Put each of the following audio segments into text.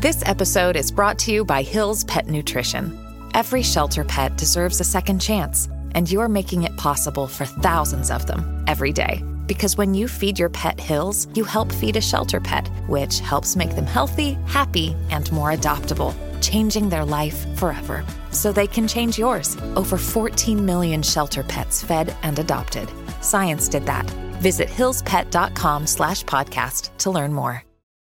This episode is brought to you by Hill's Pet Nutrition. Every shelter pet deserves a second chance, and you're making it possible for thousands of them every day. Because when you feed your pet Hill's, you help feed a shelter pet, which helps make them healthy, happy, and more adoptable, changing their life forever. So they can change yours. Over 14 million shelter pets fed and adopted. Science did that. Visit hillspet.com/podcast to learn more.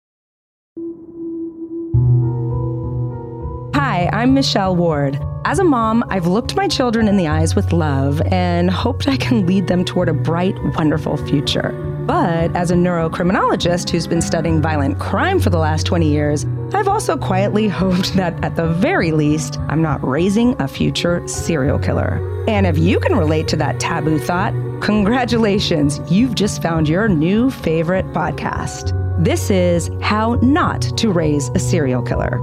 Hi, I'm Michelle Ward. As a mom, I've looked my children in the eyes with love and hoped I can lead them toward a bright, wonderful future. But as a neurocriminologist who's been studying violent crime for the last 20 years, I've also quietly hoped that at the very least, I'm not raising a future serial killer. And if you can relate to that taboo thought, congratulations, you've just found your new favorite podcast. This is How Not to Raise a Serial Killer.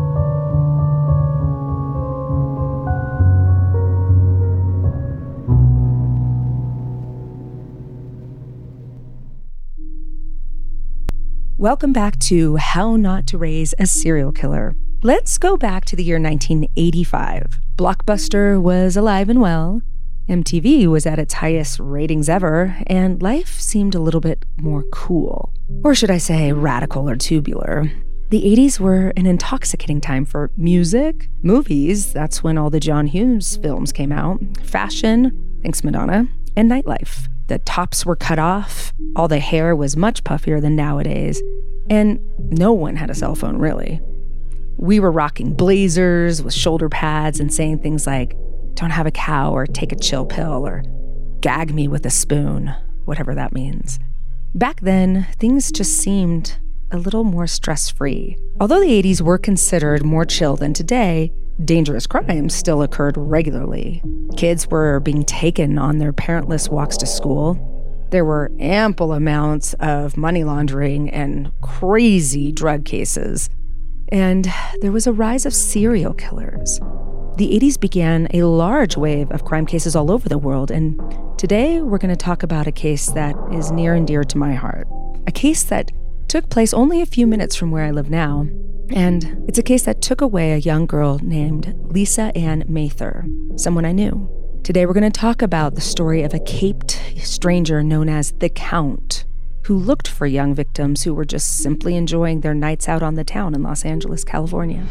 Welcome back to How Not to Raise a Serial Killer. Let's go back to the year 1985. Blockbuster was alive and well, MTV was at its highest ratings ever, and life seemed a little bit more cool. Or should I say radical or tubular. The 80s were an intoxicating time for music, movies, that's when all the John Hughes films came out, fashion, thanks Madonna, and nightlife. The tops were cut off, all the hair was much puffier than nowadays, and no one had a cell phone, really. We were rocking blazers with shoulder pads and saying things like, don't have a cow or take a chill pill or gag me with a spoon, whatever that means. Back then, things just seemed a little more stress-free. Although the 80s were considered more chill than today, dangerous crimes still occurred regularly. Kids were being taken on their parentless walks to school. There were ample amounts of money laundering and crazy drug cases. And there was a rise of serial killers. The 80s began a large wave of crime cases all over the world, and today we're going to talk about a case that is near and dear to my heart. A case that took place only a few minutes from where I live now. And it's a case that took away a young girl named Lisa Ann Mather, someone I knew. Today we're going to talk about the story of a caped stranger known as the Count, who looked for young victims who were just simply enjoying their nights out on the town in Los Angeles, California.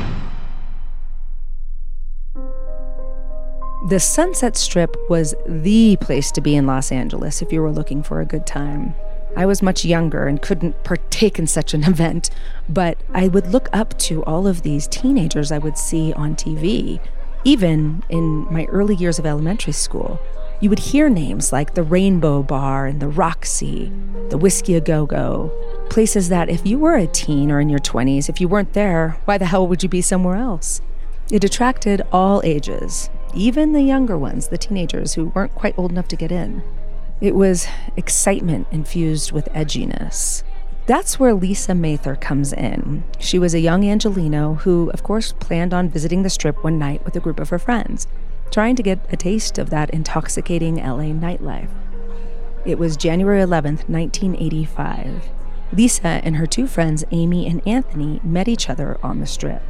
The Sunset Strip was the place to be in Los Angeles if you were looking for a good time. I was much younger and couldn't partake in such an event, but I would look up to all of these teenagers I would see on TV. Even in my early years of elementary school, you would hear names like the Rainbow Bar and the Roxy, the Whiskey A Go-Go, places that if you were a teen or in your 20s, if you weren't there, why the hell would you be somewhere else? It attracted all ages, even the younger ones, the teenagers who weren't quite old enough to get in. It was excitement infused with edginess. That's where Lisa Mather comes in. She was a young Angelino who, of course, planned on visiting the Strip one night with a group of her friends, trying to get a taste of that intoxicating LA nightlife. It was January 11th, 1985. Lisa and her two friends, Amy and Anthony, met each other on the Strip.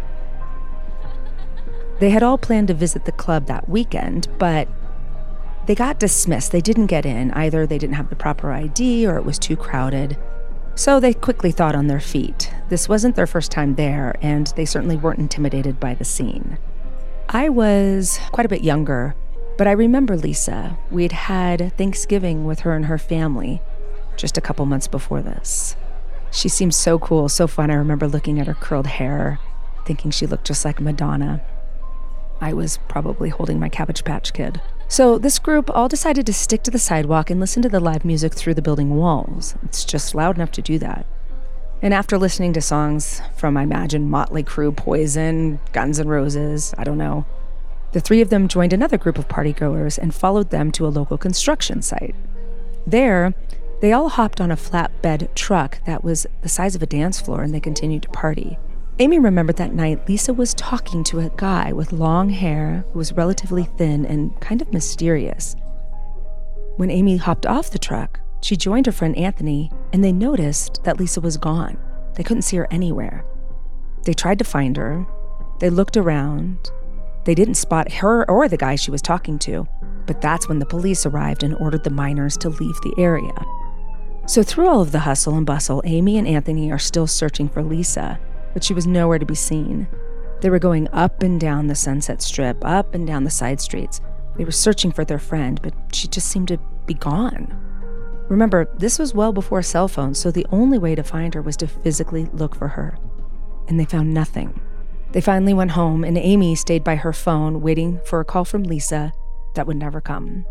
They had all planned to visit the club that weekend, but they got dismissed. They didn't get in. Either they didn't have the proper ID or it was too crowded. So they quickly thought on their feet. This wasn't their first time there, and they certainly weren't intimidated by the scene. I was quite a bit younger, but I remember Lisa. We'd had Thanksgiving with her and her family just a couple months before this. She seemed so cool, so fun. I remember looking at her curled hair, thinking she looked just like Madonna. I was probably holding my Cabbage Patch Kid. So this group all decided to stick to the sidewalk and listen to the live music through the building walls. It's just loud enough to do that. And after listening to songs from, I imagine, Motley Crue, Poison, Guns N' Roses, I don't know, the three of them joined another group of partygoers and followed them to a local construction site. There, they all hopped on a flatbed truck that was the size of a dance floor, and they continued to party. Amy remembered that night Lisa was talking to a guy with long hair who was relatively thin and kind of mysterious. When Amy hopped off the truck, she joined her friend Anthony, and they noticed that Lisa was gone. They couldn't see her anywhere. They tried to find her. They looked around. They didn't spot her or the guy she was talking to, but that's when the police arrived and ordered the miners to leave the area. So through all of the hustle and bustle, Amy and Anthony are still searching for Lisa, but she was nowhere to be seen. They were going up and down the Sunset Strip, up and down the side streets. They were searching for their friend, but she just seemed to be gone. Remember, this was well before cell phones, so the only way to find her was to physically look for her. And they found nothing. They finally went home, and Amy stayed by her phone, waiting for a call from Lisa that would never come.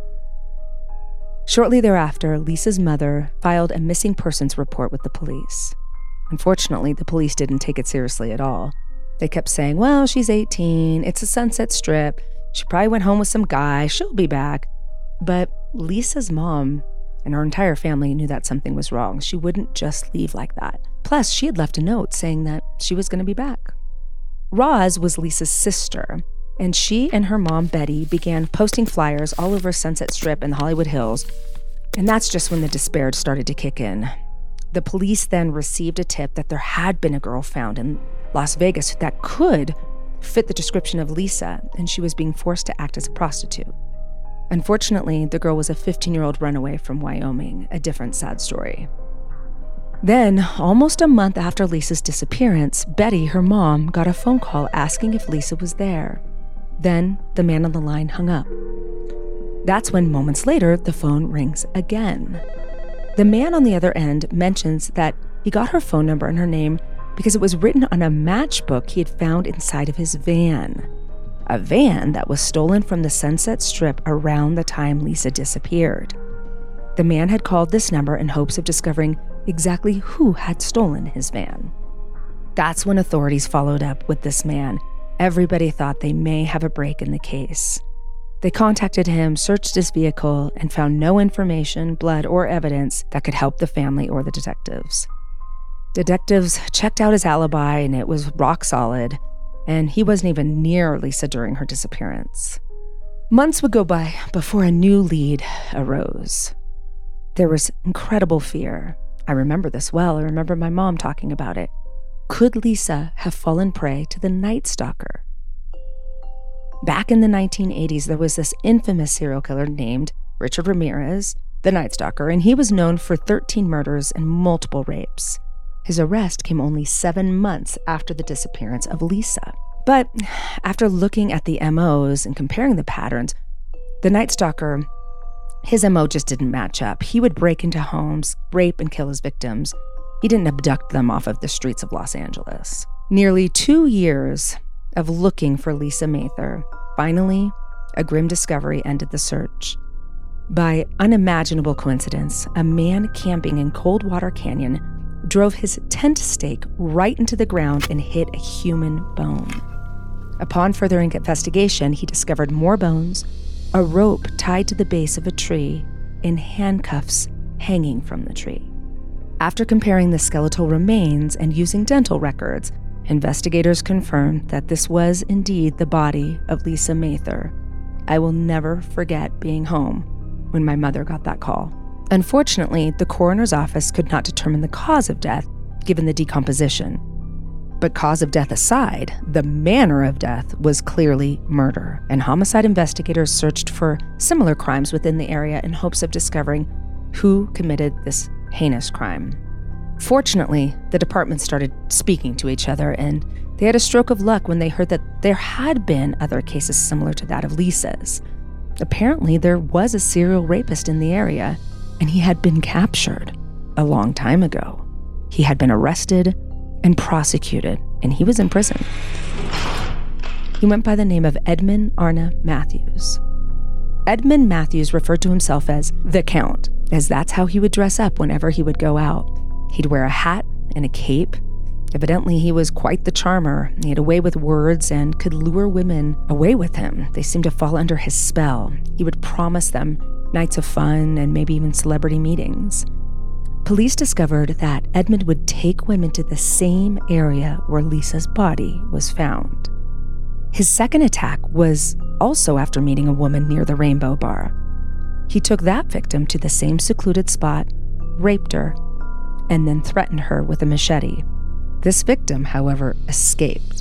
Shortly thereafter, Lisa's mother filed a missing persons report with the police. Unfortunately, the police didn't take it seriously at all. They kept saying, well, she's 18, it's a Sunset Strip, she probably went home with some guy, she'll be back. But Lisa's mom and her entire family knew that something was wrong. She wouldn't just leave like that. Plus, she had left a note saying that she was going to be back. Roz was Lisa's sister, and she and her mom, Betty, began posting flyers all over Sunset Strip and the Hollywood Hills, and that's just when the despair started to kick in. The police then received a tip that there had been a girl found in Las Vegas that could fit the description of Lisa, and she was being forced to act as a prostitute. Unfortunately, the girl was a 15-year-old runaway from Wyoming, a different sad story. Then, almost a month after Lisa's disappearance, Betty, her mom, got a phone call asking if Lisa was there. Then, the man on the line hung up. That's when, moments later, the phone rings again. The man on the other end mentions that he got her phone number and her name because it was written on a matchbook he had found inside of his van. A van that was stolen from the Sunset Strip around the time Lisa disappeared. The man had called this number in hopes of discovering exactly who had stolen his van. That's when authorities followed up with this man. Everybody thought they may have a break in the case. They contacted him, searched his vehicle, and found no information, blood, or evidence that could help the family or the detectives. Detectives checked out his alibi, and it was rock solid, and he wasn't even near Lisa during her disappearance. Months would go by before a new lead arose. There was incredible fear. I remember this well. I remember my mom talking about it. Could Lisa have fallen prey to the Night Stalker? Back in the 1980s, there was this infamous serial killer named Richard Ramirez, the Night Stalker, and he was known for 13 murders and multiple rapes. His arrest came only 7 months after the disappearance of Lisa. But after looking at the MOs and comparing the patterns, the Night Stalker, his MO just didn't match up. He would break into homes, rape and kill his victims. He didn't abduct them off of the streets of Los Angeles. Nearly 2 years of looking for Lisa Mather, finally, a grim discovery ended the search. By unimaginable coincidence, a man camping in Coldwater Canyon drove his tent stake right into the ground and hit a human bone. Upon further investigation, he discovered more bones, a rope tied to the base of a tree, and handcuffs hanging from the tree. After comparing the skeletal remains and using dental records, investigators confirmed that this was indeed the body of Lisa Mather. I will never forget being home when my mother got that call. Unfortunately, the coroner's office could not determine the cause of death, given the decomposition. But cause of death aside, the manner of death was clearly murder, and homicide investigators searched for similar crimes within the area in hopes of discovering who committed this heinous crime. Fortunately, the department started speaking to each other, and they had a stroke of luck when they heard that there had been other cases similar to that of Lisa's. Apparently, there was a serial rapist in the area, and he had been captured a long time ago. He had been arrested and prosecuted, and he was in prison. He went by the name of Edmund Arna Matthews. Edmund Matthews referred to himself as the Count, as that's how he would dress up whenever he would go out. He'd wear a hat and a cape. Evidently, he was quite the charmer. He had a way with words and could lure women away with him. They seemed to fall under his spell. He would promise them nights of fun and maybe even celebrity meetings. Police discovered that Edmund would take women to the same area where Lisa's body was found. His second attack was also after meeting a woman near the Rainbow Bar. He took that victim to the same secluded spot, raped her, and then threatened her with a machete. This victim, however, escaped.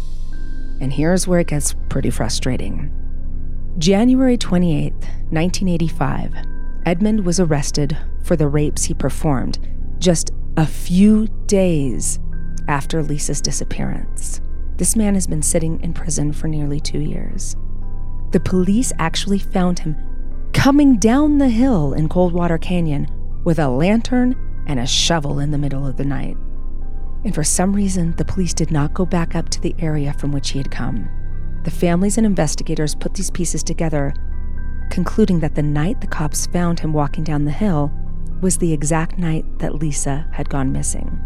And here's where it gets pretty frustrating. January 28th, 1985, Edmund was arrested for the rapes he performed just a few days after Lisa's disappearance. This man has been sitting in prison for nearly 2 years. The police actually found him coming down the hill in Coldwater Canyon with a lantern and a shovel in the middle of the night. And for some reason, the police did not go back up to the area from which he had come. The families and investigators put these pieces together, concluding that the night the cops found him walking down the hill was the exact night that Lisa had gone missing.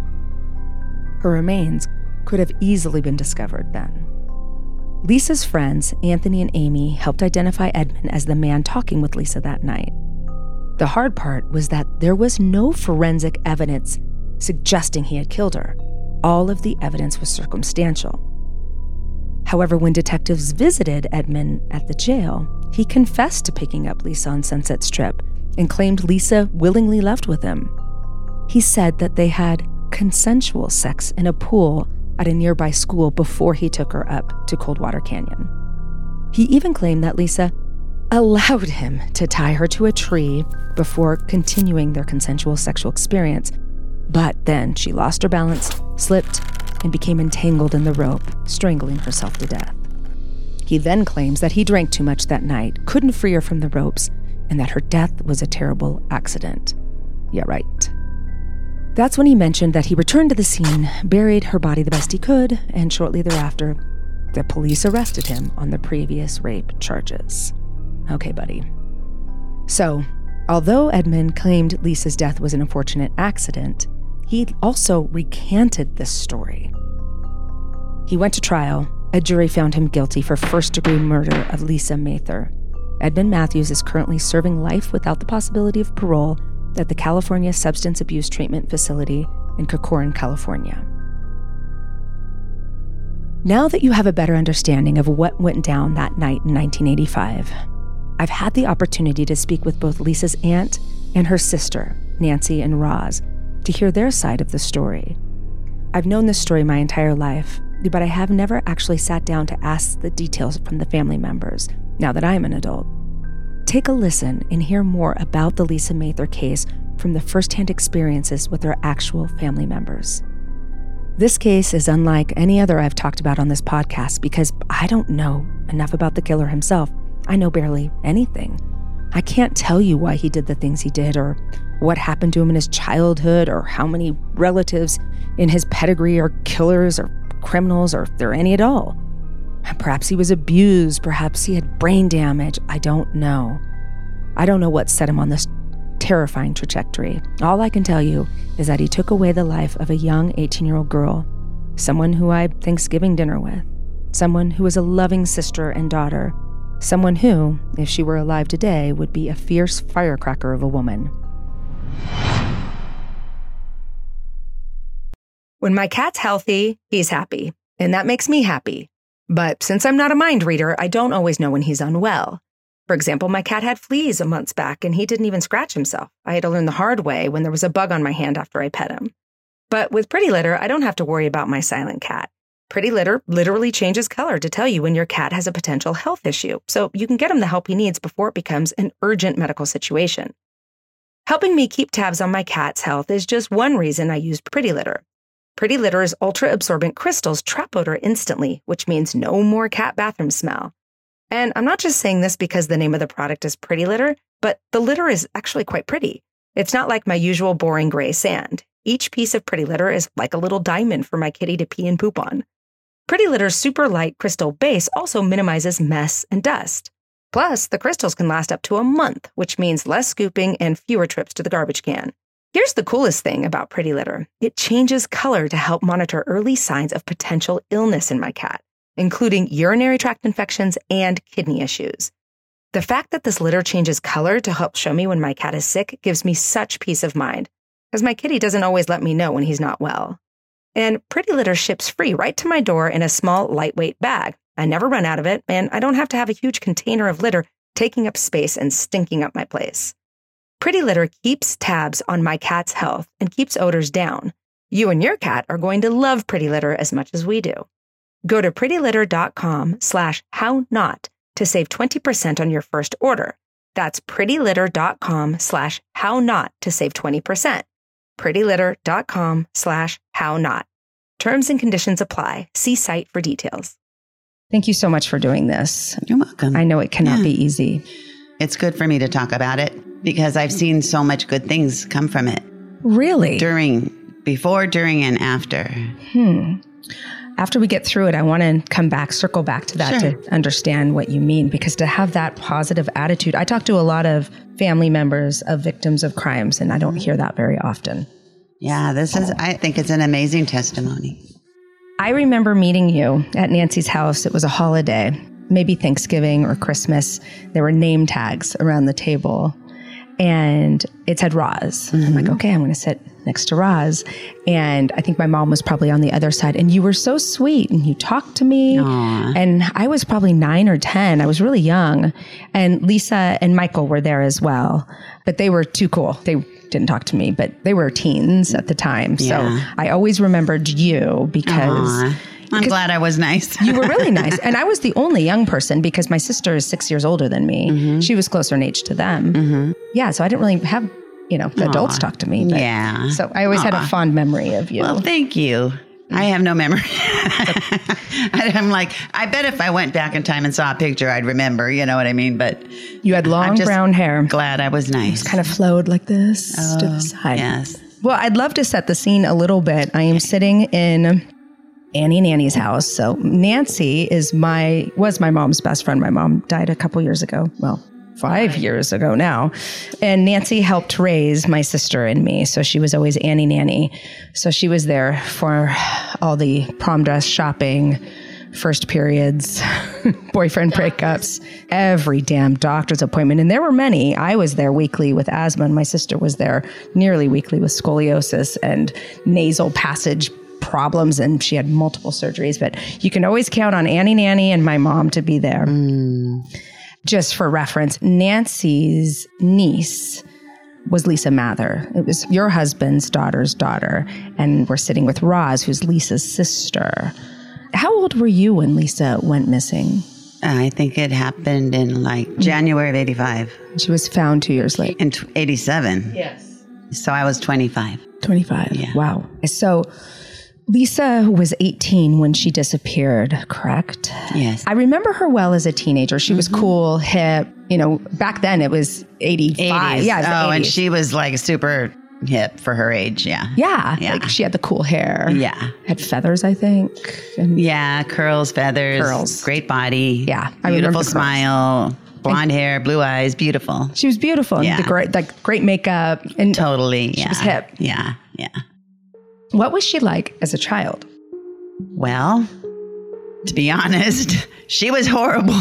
Her remains could have easily been discovered then. Lisa's friends, Anthony and Amy, helped identify Edmund as the man talking with Lisa that night. The hard part was that there was no forensic evidence suggesting he had killed her. All of the evidence was circumstantial. However, when detectives visited Edmund at the jail, he confessed to picking up Lisa on Sunset Strip and claimed Lisa willingly left with him. He said that they had consensual sex in a pool at a nearby school before he took her up to Coldwater Canyon. He even claimed that Lisa allowed him to tie her to a tree before continuing their consensual sexual experience, but then she lost her balance, slipped, and became entangled in the rope, strangling herself to death. He then claims that he drank too much that night, couldn't free her from the ropes, and that her death was a terrible accident. Yeah, right. That's when he mentioned that he returned to the scene, buried her body the best he could, and shortly thereafter, the police arrested him on the previous rape charges. Okay, buddy. So, although Edmund claimed Lisa's death was an unfortunate accident, he also recanted this story. He went to trial. A jury found him guilty for first-degree murder of Lisa Mather. Edmund Matthews is currently serving life without the possibility of parole at the California Substance Abuse Treatment Facility in Corcoran, California. Now that you have a better understanding of what went down that night in 1985, I've had the opportunity to speak with both Lisa's aunt and her sister, Nancy and Roz, to hear their side of the story. I've known this story my entire life, but I have never actually sat down to ask the details from the family members, now that I'm an adult. Take a listen and hear more about the Lisa Mather case from the firsthand experiences with their actual family members. This case is unlike any other I've talked about on this podcast because I don't know enough about the killer himself. I know barely anything. I can't tell you why he did the things he did or what happened to him in his childhood or how many relatives in his pedigree are killers or criminals or if there are any at all. Perhaps he was abused, perhaps he had brain damage, I don't know. I don't know what set him on this terrifying trajectory. All I can tell you is that he took away the life of a young 18-year-old girl, someone who I had Thanksgiving dinner with, someone who was a loving sister and daughter, someone who, if she were alive today, would be a fierce firecracker of a woman. When my cat's healthy, he's happy, and that makes me happy. But since I'm not a mind reader, I don't always know when he's unwell. For example, my cat had fleas a month back, and he didn't even scratch himself. I had to learn the hard way when there was a bug on my hand after I pet him. But with Pretty Litter, I don't have to worry about my silent cat. Pretty Litter literally changes color to tell you when your cat has a potential health issue, so you can get him the help he needs before it becomes an urgent medical situation. Helping me keep tabs on my cat's health is just one reason I use Pretty Litter. Pretty Litter's ultra-absorbent crystals trap odor instantly, which means no more cat bathroom smell. And I'm not just saying this because the name of the product is Pretty Litter, but the litter is actually quite pretty. It's not like my usual boring gray sand. Each piece of Pretty Litter is like a little diamond for my kitty to pee and poop on. Pretty Litter's super light crystal base also minimizes mess and dust. Plus, the crystals can last up to a month, which means less scooping and fewer trips to the garbage can. Here's the coolest thing about Pretty Litter. It changes color to help monitor early signs of potential illness in my cat, including urinary tract infections and kidney issues. The fact that this litter changes color to help show me when my cat is sick gives me such peace of mind, because my kitty doesn't always let me know when he's not well. And Pretty Litter ships free right to my door in a small, lightweight bag. I never run out of it, and I don't have to have a huge container of litter taking up space and stinking up my place. Pretty Litter keeps tabs on my cat's health and keeps odors down. You and your cat are going to love Pretty Litter as much as we do. Go to prettylitter.com/hownot to save 20% on your first order. That's prettylitter.com/hownot to save 20%. prettylitter.com/hownot. Terms and conditions apply. See site for details. Thank you so much for doing this. You're welcome. I know it cannot be easy. It's good for me to talk about it because I've seen so much good things come from it. Really? Before, during, and after. After we get through it, I want to circle back to that Sure. to understand what you mean, because to have that positive attitude, I talk to a lot of family members of victims of crimes, and I don't hear that very often. Yeah, I think it's an amazing testimony. I remember meeting you at Nancy's house. It was a holiday, maybe Thanksgiving or Christmas. There were name tags around the table, and it said Roz. I'm like, okay, I'm going to sit next to Roz. And I think my mom was probably on the other side. And you were so sweet, and you talked to me. Aww. And I was probably 9 or 10. I was really young. And Lisa and Michael were there as well. But they were too cool. They didn't talk to me, but they were teens at the time. Yeah. So I always remembered you because... I'm glad I was nice. You were really nice. And I was the only young person because my sister is 6 years older than me. She was closer in age to them. Yeah, so I didn't really have, the adults talk to me. But, Yeah. So I always had a fond memory of you. Well, thank you. I have no memory. I'm like, I bet if I went back in time and saw a picture, I'd remember, you know what I mean? But you had long brown hair. Glad I was nice. Kind of flowed like this to the side. Yes. Well, I'd love to set the scene a little bit. I am sitting in Annie Nanny's house. So Nancy was my mom's best friend. My mom died a couple years ago. Well, 5 years ago now. And Nancy helped raise my sister and me. So she was always Annie Nanny. So she was there for all the prom dress shopping, first periods, boyfriend breakups, every damn doctor's appointment. And there were many. I was there weekly with asthma, and my sister was there nearly weekly with scoliosis and nasal passage problems, and she had multiple surgeries. But you can always count on Annie Nanny and my mom to be there. Just for reference, Nancy's niece was Lisa Mather. It was your husband's daughter's daughter, and we're sitting with Roz, who's Lisa's sister. How old were you when Lisa went missing? I think it happened in January of 85. She was found 2 years later. In 87. Yes. So I was 25. 25. Yeah. Wow. So Lisa was 18 when she disappeared, correct? Yes. I remember her well as a teenager. She was cool, hip. Back then it was 85. 80s. Yeah. It was the 80s. And she was super hip for her age. Yeah. Yeah. Yeah. She had the cool hair. Yeah. Had feathers, I think. And Yeah. Curls, feathers. Curls. Great body. Yeah, I remember Beautiful the curls. smile. Blonde hair, blue eyes. Beautiful. She was beautiful. And Yeah. the great makeup. And Totally. Yeah. She was hip. Yeah. Yeah. What was she like as a child? Well, to be honest, she was horrible.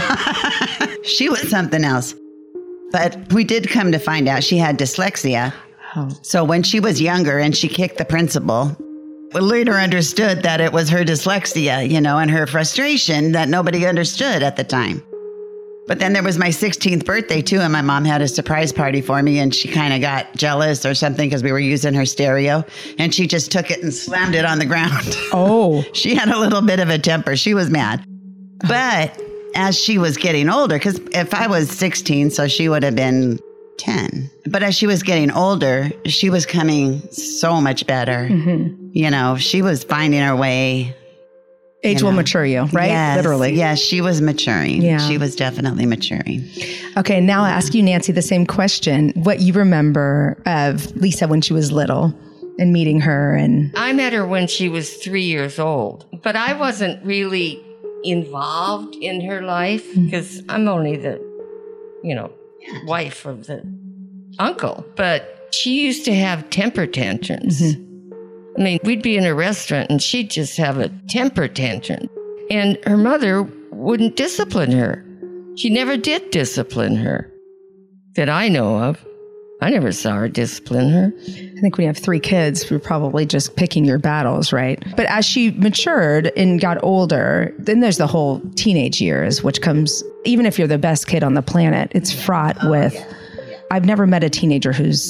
She was something else. But we did come to find out she had dyslexia. Oh. So when she was younger and she kicked the principal, we later understood that it was her dyslexia, and her frustration that nobody understood at the time. But then there was my 16th birthday too, and my mom had a surprise party for me, and she kind of got jealous or something because we were using her stereo, and she just took it and slammed it on the ground. Oh. She had a little bit of a temper. She was mad. But as she was getting older, because if I was 16, so she would have been 10. But as she was getting older, she was coming so much better. She was finding her way. Age will mature you, right? Yes, Literally. Yes, she was maturing. Yeah. She was definitely maturing. Okay, now I'll ask you, Nancy, the same question. What you remember of Lisa when she was little and meeting her and... I met her when she was 3 years old, but I wasn't really involved in her life because I'm only the, wife of the uncle. But she used to have temper tantrums. I mean, we'd be in a restaurant and she'd just have a temper tantrum. And her mother wouldn't discipline her. She never did discipline her that I know of. I never saw her discipline her. I think when you have 3 kids, you're probably just picking your battles, right? But as she matured and got older, then there's the whole teenage years, which comes, even if you're the best kid on the planet, it's fraught with... I've never met a teenager who's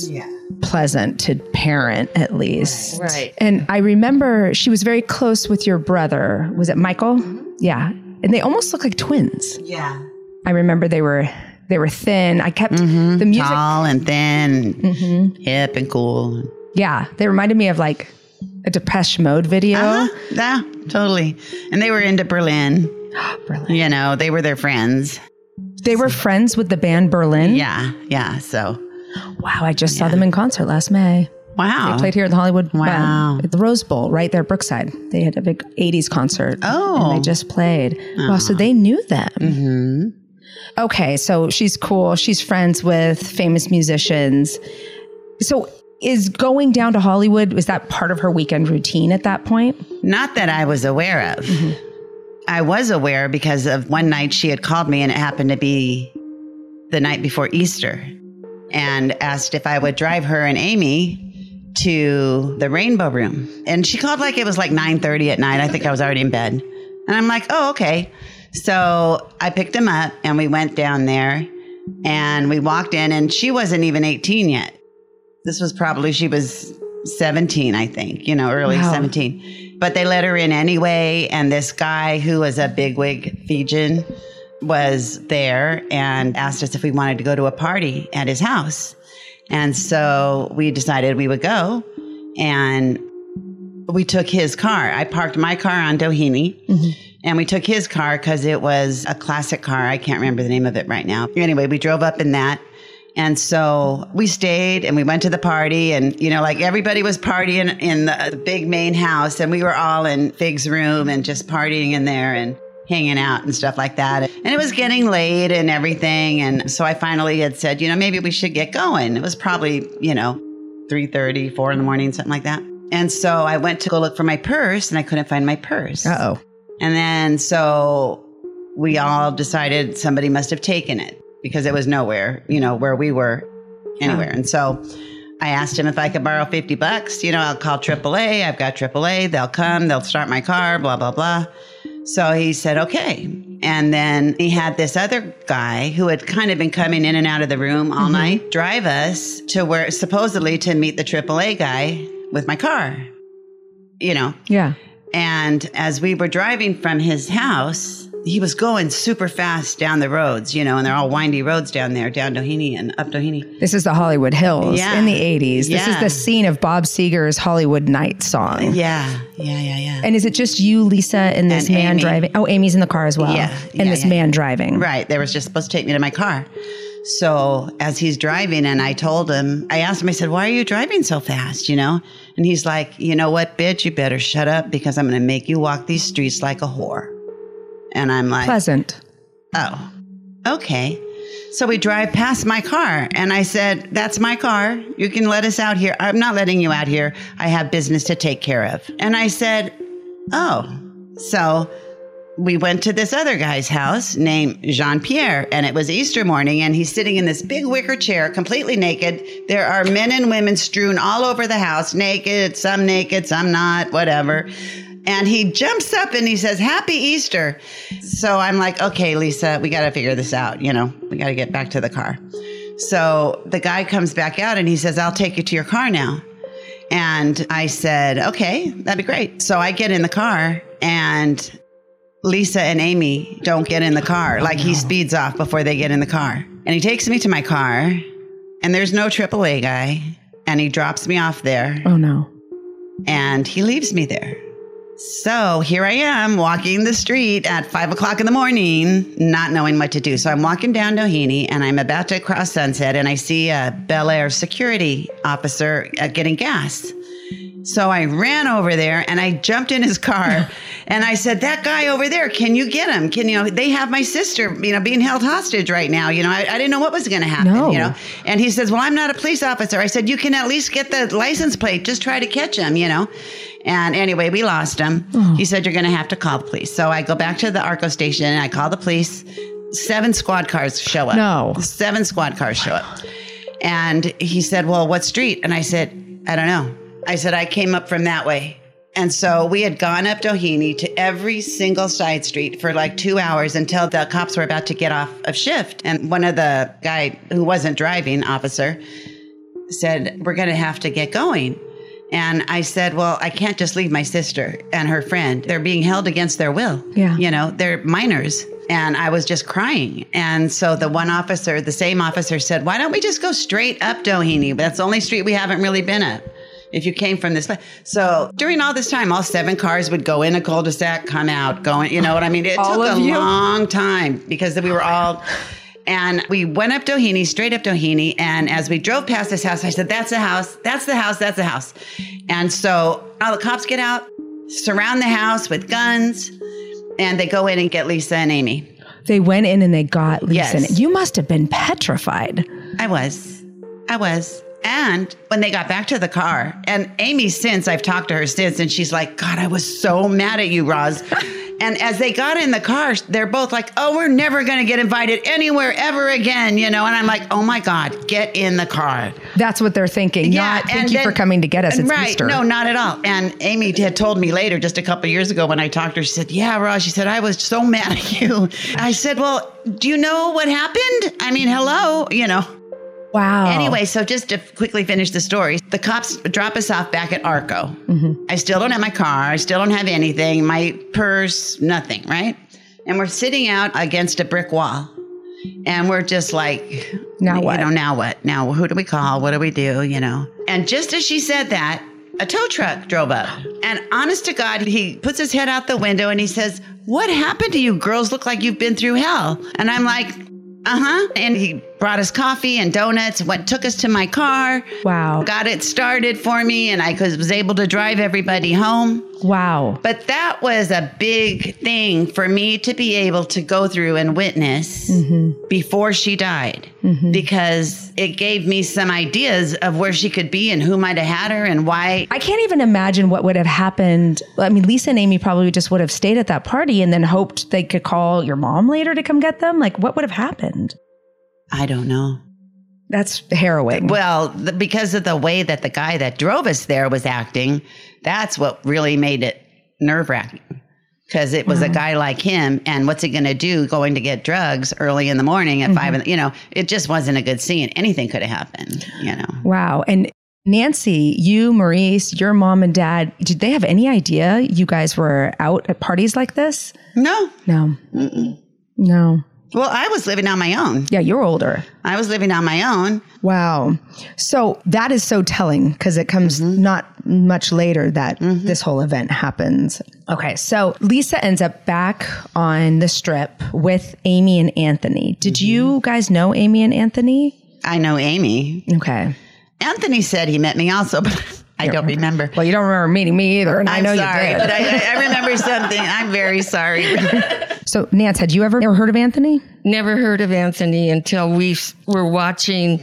pleasant to parent, at least. Right. And I remember she was very close with your brother. Was it Michael? Yeah. And they almost look like twins. Yeah. I remember they were thin. I kept the music. Tall and thin, hip and cool. Yeah. They reminded me of like a Depeche Mode video. Yeah, totally. And they were into Berlin. Berlin. You know, they were their friends. They were friends with the band Berlin. Yeah. So, Wow. I just saw them in concert last May. wow. They played here at the Hollywood. Wow. At the Rose Bowl, right there, Brookside. They had a big 80s concert. Oh. And they just played. Wow. So they knew them. Mm-hmm. Okay. So she's cool. She's friends with famous musicians. So is going down to Hollywood, was that part of her weekend routine at that point? Not that I was aware of. I was aware because of one night she had called me, and it happened to be the night before Easter, and asked if I would drive her and Amy to the Rainbow Room. And she called like it was like 9:30 at night. I think I was already in bed. And I'm like, oh, okay. So I picked him up and we went down there and we walked in, and she wasn't even 18 yet. This was probably, she was 17, I think, early 17. But they let her in anyway. And this guy who was a bigwig Fijian was there and asked us if we wanted to go to a party at his house. And so we decided we would go, and we took his car. I parked my car on Doheny, and we took his car because it was a classic car. I can't remember the name of it right now. Anyway, we drove up in that. And so we stayed and we went to the party, and, like everybody was partying in the big main house, and we were all in Fig's room and just partying in there and hanging out and stuff like that. And it was getting late and everything. And so I finally had said, maybe we should get going. It was probably, 3:30, 4 in the morning, something like that. And so I went to go look for my purse, and I couldn't find my purse. Uh-oh. And then so we all decided somebody must have taken it, because it was nowhere, where we were anywhere. And so I asked him if I could borrow $50. I'll call AAA. I've got AAA. They'll come. They'll start my car, blah, blah, blah. So he said, okay. And then he had this other guy who had kind of been coming in and out of the room all night, drive us to where, supposedly to meet the AAA guy with my car, Yeah. And as we were driving from his house, he was going super fast down the roads, and they're all windy roads down there, down Doheny and up Doheny. This is the Hollywood Hills Yeah. in the 80s. This is Yeah. the scene of Bob Seger's Hollywood Nights song. Yeah. And is it just you, Lisa, and this And man Amy. driving? Oh, Amy's in the car as well. Yeah. And this man driving. Right. They were just supposed to take me to my car. So as he's driving, and I asked him, I said, why are you driving so fast, And he's like, you know what, bitch, you better shut up, because I'm going to make you walk these streets like a whore. And I'm like, Pleasant. oh, okay. So we drive past my car, and I said, that's my car. You can let us out here. I'm not letting you out here. I have business to take care of. And I said, oh. So we went to this other guy's house named Jean-Pierre, and it was Easter morning, and he's sitting in this big wicker chair, completely naked. There are men and women strewn all over the house, naked, some not, whatever. And he jumps up and he says, Happy Easter. So I'm like, okay, Lisa, we got to figure this out. We got to get back to the car. So the guy comes back out and he says, I'll take you to your car now. And I said, okay, that'd be great. So I get in the car, and Lisa and Amy don't get in the car. Like, he speeds off before they get in the car. And he takes me to my car, and there's no AAA guy. And he drops me off there. Oh, no. And he leaves me there. So here I am walking the street at 5 o'clock in the morning, not knowing what to do. So I'm walking down Doheny, and I'm about to cross Sunset, and I see a Bel Air security officer getting gas. So I ran over there and I jumped in his car and I said, that guy over there, can you get him? They have my sister, being held hostage right now. I didn't know what was going to happen, No. And he says, well, I'm not a police officer. I said, you can at least get the license plate. Just try to catch him, And anyway, we lost him. Oh. He said, you're going to have to call the police. So I go back to the ARCO station and I call the police. 7 squad cars show up. No. 7 squad cars show up. And he said, well, what street? And I said, I don't know. I said, I came up from that way. And so we had gone up Doheny to every single side street for like 2 hours until the cops were about to get off of shift. And one of the guy who wasn't driving, officer, said, we're going to have to get going. And I said, well, I can't just leave my sister and her friend. They're being held against their will. Yeah. You know, they're minors. And I was just crying. And so the same officer said, why don't we just go straight up Doheny? That's the only street we haven't really been up. If you came from this place. So during all this time, all 7 cars would go in a cul-de-sac, come out, going, you know what I mean? It took a long time because we were all, and we went up Doheny, straight up Doheny. And as we drove past this house, I said, that's the house, that's the house, that's the house. And so all the cops get out, surround the house with guns, and they go in and get Lisa and Amy. They went in and they got Lisa. Yes. You must have been petrified. I was. And when they got back to the car, and Amy I've talked to her since, and she's like, God, I was so mad at you, Roz. And as they got in the car, they're both like, oh, we're never going to get invited anywhere ever again, you know? And I'm like, oh my God, get in the car. That's what they're thinking. Yeah, Not, thank you for coming to get us. It's right, Easter. No, not at all. And Amy had told me later, just a couple of years ago when I talked to her, she said, yeah, Roz, she said, I was so mad at you. I said, well, do you know what happened? I mean, hello, you know. Wow. Anyway, so just to quickly finish the story, the cops drop us off back at Arco. Mm-hmm. I still don't have my car. I still don't have anything, my purse, nothing, right? And we're sitting out against a brick wall. And we're just like, now what? You know, now what? Now who do we call? What do we do? You know? And just as she said that, a tow truck drove up. And honest to God, he puts his head out the window and he says, what happened to you? Girls look like you've been through hell. And I'm like, uh-huh. And he brought us coffee and donuts, took us to my car. Wow. Got it started for me, and I was able to drive everybody home. Wow. But that was a big thing for me to be able to go through and witness before she died, because it gave me some ideas of where she could be and who might have had her and why. I can't even imagine what would have happened. I mean, Lisa and Amy probably just would have stayed at that party and then hoped they could call your mom later to come get them. Like, what would have happened? I don't know. That's harrowing. Well, because of the way that the guy that drove us there was acting, that's what really made it nerve-wracking. Because it was a guy like him, and what's he going to do going to get drugs early in the morning at 5, you know, it just wasn't a good scene. Anything could have happened, you know. Wow. And Nancy, you, Maurice, your mom and dad, did they have any idea you guys were out at parties like this? No. No. Mm-mm. No. Well, I was living on my own. Yeah, you're older. I was living on my own. Wow. So that is so telling because it comes not much later that this whole event happens. Okay. So Lisa ends up back on the strip with Amy and Anthony. Did you guys know Amy and Anthony? I know Amy. Okay. Anthony said he met me also, but I don't remember. Well, you don't remember meeting me either, and I know sorry, you did. But I remember something. I'm very sorry. So, Nance, had you ever heard of Anthony? Never heard of Anthony until we were watching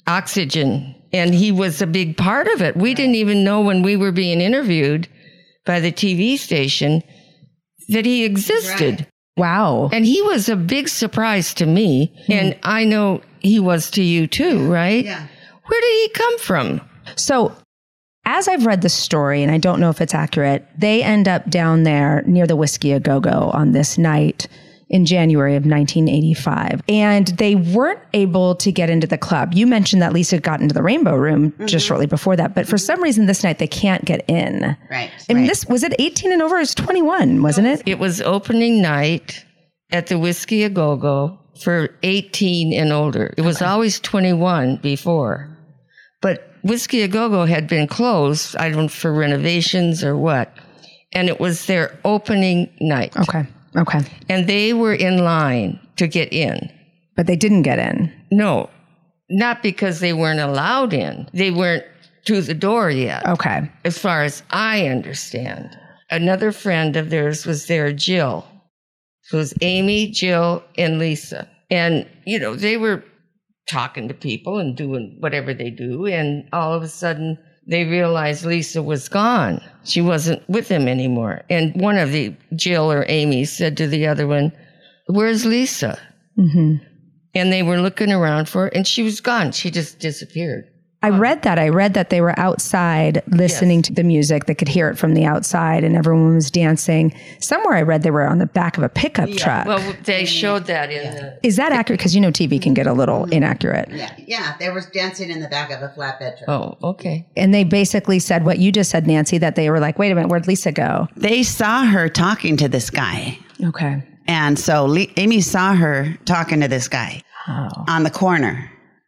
Oxygen, and he was a big part of it. We didn't even know when we were being interviewed by the TV station that he existed. Right. Wow. And he was a big surprise to me, and I know he was to you too, right? Yeah. Where did he come from? So, as I've read the story, and I don't know if it's accurate, they end up down there near the Whiskey A Go-Go on this night in January of 1985. And they weren't able to get into the club. You mentioned that Lisa got into the Rainbow Room just shortly before that. But for some reason this night, they can't get in. Right. And this, was it 18 and over? It was 21, wasn't it? It was opening night at the Whiskey A Go-Go for 18 and older. It was always 21 before. But Whiskey A Go-Go had been closed, I don't know, for renovations or what. And it was their opening night. Okay. And they were in line to get in. But they didn't get in. No, not because they weren't allowed in. They weren't to the door yet. Okay. As far as I understand. Another friend of theirs was there, Jill. So it was Amy, Jill, and Lisa. And, you know, they were talking to people and doing whatever they do. And all of a sudden, they realized Lisa was gone. She wasn't with them anymore. And one of the, Jill or Amy, said to the other one, "Where's Lisa?" And they were looking around for her, and she was gone. She just disappeared. I read that they were outside listening to the music. They could hear it from the outside and everyone was dancing. Somewhere I read they were on the back of a pickup truck. Well, they showed that in the... Is that accurate? Because TV can get a little inaccurate. Yeah, they were dancing in the back of a flatbed truck. Oh, okay. And they basically said what you just said, Nancy, that they were like, wait a minute, where'd Lisa go? They saw her talking to this guy. Okay. And so Amy saw her talking to this guy on the corner.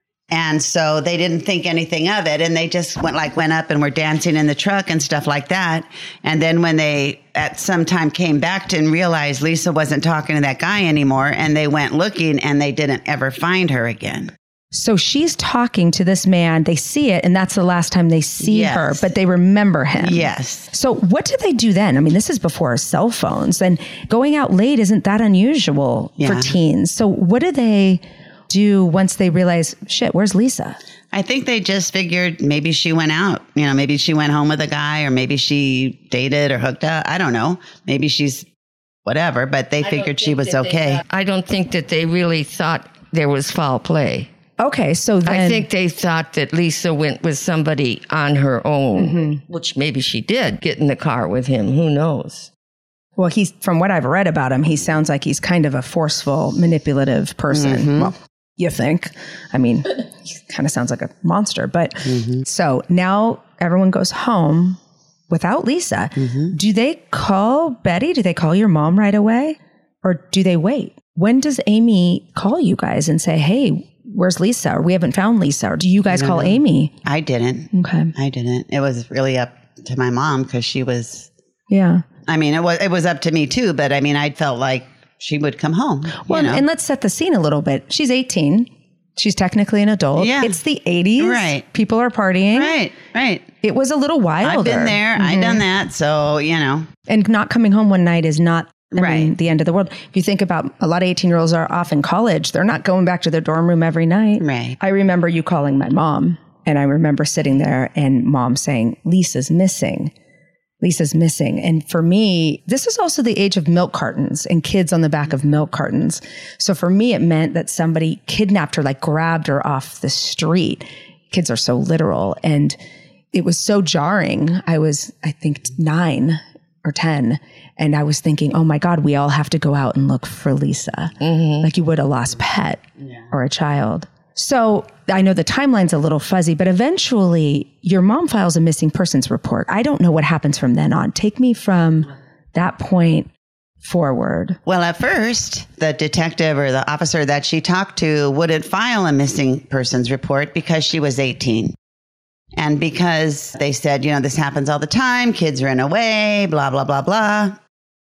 And so they didn't think anything of it. And they just went up and were dancing in the truck and stuff like that. And then when they at some time came back to and realized Lisa wasn't talking to that guy anymore, and they went looking and they didn't ever find her again. So she's talking to this man. They see it, and that's the last time they see her, but they remember him. Yes. So what did they do then? I mean, this is before cell phones, and going out late isn't that unusual for teens. So what do they do once they realize, shit, where's Lisa? I think they just figured maybe she went out. Maybe she went home with a guy, or maybe she dated or hooked up. I don't know. Maybe she's whatever, but they figured she was okay. I don't think that they really thought there was foul play. Okay, so then... I think they thought that Lisa went with somebody on her own, which maybe she did, get in the car with him. Who knows? Well, from what I've read about him, he sounds like he's kind of a forceful, manipulative person. Well, you think. I mean, he kind of sounds like a monster. But so now everyone goes home without Lisa. Do they call Betty? Do they call your mom right away? Or do they wait? When does Amy call you guys and say, hey, where's Lisa? Or we haven't found Lisa. Or do you guys call Amy? I didn't. Okay. I didn't. It was really up to my mom because she was... Yeah. I mean, it was up to me too, but I mean, I felt like she would come home. Well, and let's set the scene a little bit. She's 18. She's technically an adult. Yeah. It's the 80s. Right. People are partying. Right. It was a little wilder. I've been there. I've done that. So, And not coming home one night is not I Right. mean, the end of the world. If you think about a lot of 18-year-olds are off in college, they're not going back to their dorm room every night. Right. I remember you calling my mom, and I remember sitting there and mom saying, Lisa's missing. Lisa's missing. And for me, this is also the age of milk cartons and kids on the back of milk cartons. So for me, it meant that somebody kidnapped her, like grabbed her off the street. Kids are so literal. And it was so jarring. I was, I think, 9 or 10. And I was thinking, oh my God, we all have to go out and look for Lisa. Like you would a lost pet or a child. So I know the timeline's a little fuzzy, but eventually your mom files a missing persons report. I don't know what happens from then on. Take me from that point forward. Well, at first, the detective or the officer that she talked to wouldn't file a missing persons report because she was 18. And because they said, you know, this happens all the time, kids run away, blah, blah, blah, blah.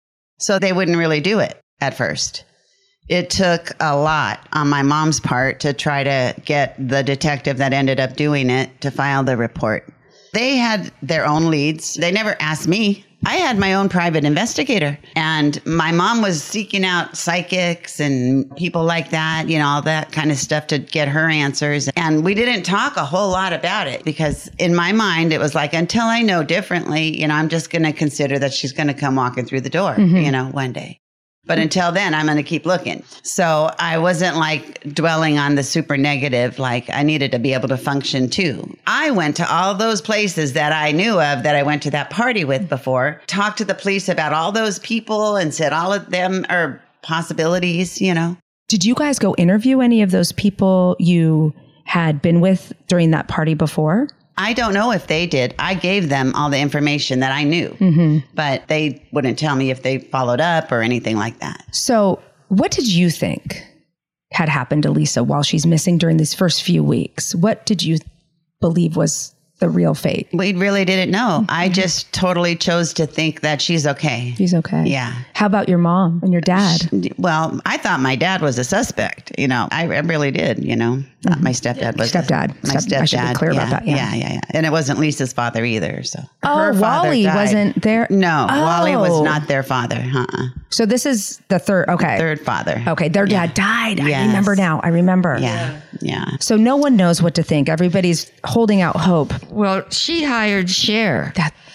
So they wouldn't really do it at first. It took a lot on my mom's part to try to get the detective that ended up doing it to file the report. They had their own leads. They never asked me. I had my own private investigator, and my mom was seeking out psychics and people like that, you know, all that kind of stuff to get her answers. And we didn't talk a whole lot about it because in my mind, it was like, until I know differently, you know, I'm just going to consider that she's going to come walking through the door, you know, one day. But until then, I'm going to keep looking. So I wasn't like dwelling on the super negative, like I needed to be able to function too. I went to all those places that I knew of that I went to that party with before, talked to the police about all those people and said all of them are possibilities, you know. Did you guys go interview any of those people you had been with during that party before? I don't know if they did. I gave them all the information that I knew, but they wouldn't tell me if they followed up or anything like that. So what did you think had happened to Lisa while she's missing during these first few weeks? What did you believe was the real fate? We really didn't know. I just totally chose to think that she's okay. She's okay. Yeah. How about your mom and your dad? Well, I thought my dad was a suspect. You know, I really did, you know. My stepdad was. My stepdad. I should be clear about that. Yeah. And it wasn't Lisa's father either. So. Oh, Wally wasn't there? No, Wally was not their father. So this is the third. Okay. Third father. Okay. Their dad died. Yes. I remember now. I remember. Yeah. So no one knows what to think. Everybody's holding out hope. Well, she hired Cher.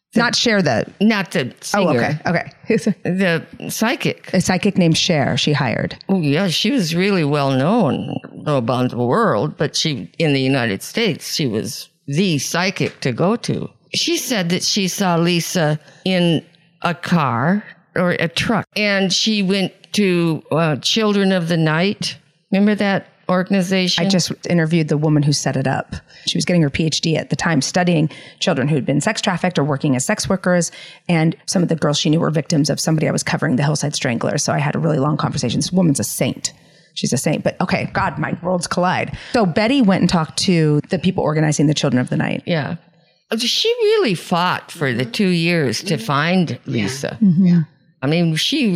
Not Cher, Not the singer. Oh, okay. The psychic. A psychic named Cher she hired. Oh, yeah. She was really well known about the world, but in the United States, she was the psychic to go to. She said that she saw Lisa in a car or a truck, and she went to Children of the Night. Remember that organization? I just interviewed the woman who set it up. She was getting her PhD at the time studying children who'd been sex trafficked or working as sex workers. And some of the girls she knew were victims of somebody I was covering, the Hillside Stranglers. So I had a really long conversation. This woman's a saint. She's a saint. But okay, God, my worlds collide. So Betty went and talked to the people organizing the Children of the Night. Yeah. She really fought for the 2 years to find Lisa. Mm-hmm. I mean,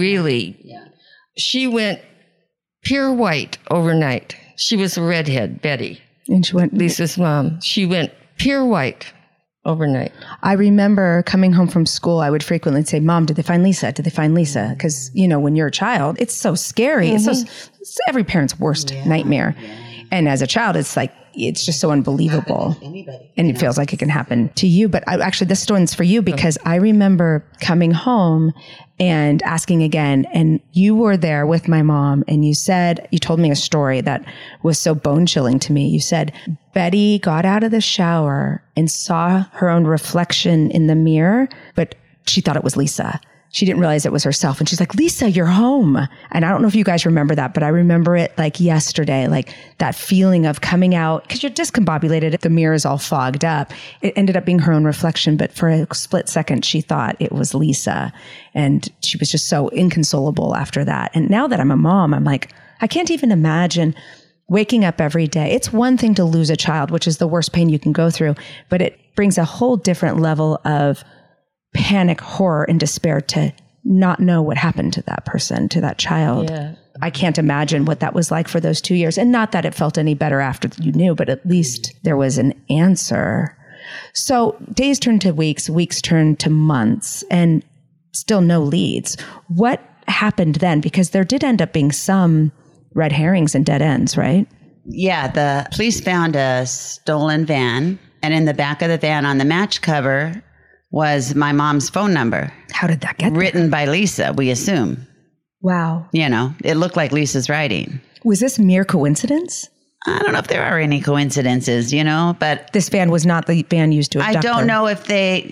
she went pure white overnight. She was a redhead, Betty. And she went, Lisa's mom. She went pure white overnight. I remember coming home from school, I would frequently say, Mom, did they find Lisa? Did they find Lisa? Because, when you're a child, it's so scary. Mm-hmm. It's every parent's worst nightmare. Yeah. And as a child, it's like, it's just so unbelievable. And it feels like it can happen to you. But actually, this one's for you because I remember coming home and asking again. And you were there with my mom and you told me a story that was so bone chilling to me. You said, Betty got out of the shower and saw her own reflection in the mirror, but she thought it was Lisa. She didn't realize it was herself. And she's like, Lisa, you're home. And I don't know if you guys remember that, but I remember it like yesterday, like that feeling of coming out because you're discombobulated. The mirror is all fogged up. It ended up being her own reflection. But for a split second, she thought it was Lisa. And she was just so inconsolable after that. And now that I'm a mom, I'm like, I can't even imagine waking up every day. It's one thing to lose a child, which is the worst pain you can go through, but it brings a whole different level of panic, horror, and despair to not know what happened to that person, to that child. Yeah. I can't imagine what that was like for those 2 years. And not that it felt any better after you knew, but at least there was an answer. So days turned to weeks turned to months, and still no leads. What happened then? Because there did end up being some red herrings and dead ends, right? Yeah, the police found a stolen van, and in the back of the van on the match cover was my mom's phone number. How did that get there? Written by Lisa, we assume. Wow. It looked like Lisa's writing. Was this mere coincidence? I don't know if there are any coincidences, but... This van was not the van used to abduct her. I don't know if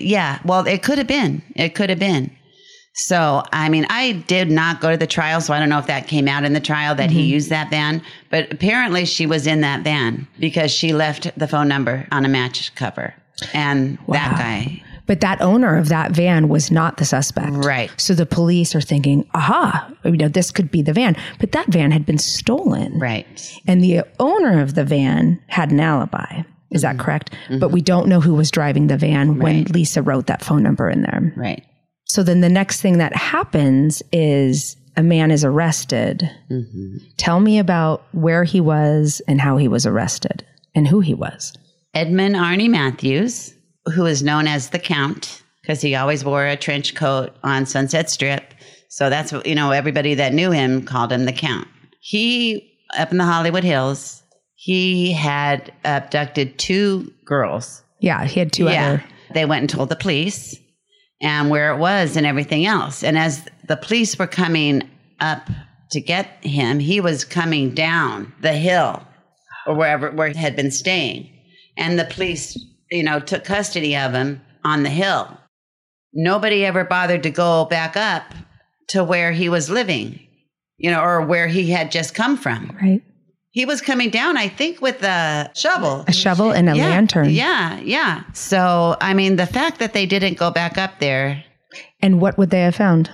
it could have been. It could have been. So, I did not go to the trial, so I don't know if that came out in the trial that he used that van. But apparently she was in that van because she left the phone number on a match cover. And that guy... But that owner of that van was not the suspect. Right. So the police are thinking, this could be the van. But that van had been stolen. Right. And the owner of the van had an alibi. Is that correct? Mm-hmm. But we don't know who was driving the van when Lisa wrote that phone number in there. Right. So then the next thing that happens is a man is arrested. Mm-hmm. Tell me about where he was and how he was arrested and who he was. Edmund Arnie Matthews, who is known as the Count, because he always wore a trench coat on Sunset Strip. So that's what, everybody that knew him called him the Count. He, up in the Hollywood Hills, he had abducted 2 girls. Yeah, he had 2 other. They went and told the police and where it was and everything else. And as the police were coming up to get him, he was coming down the hill or where he had been staying. And the police took custody of him on the hill. Nobody ever bothered to go back up to where he was living, or where he had just come from. Right. He was coming down, I think, with a shovel. A shovel and a lantern. Yeah. So, the fact that they didn't go back up there. And what would they have found?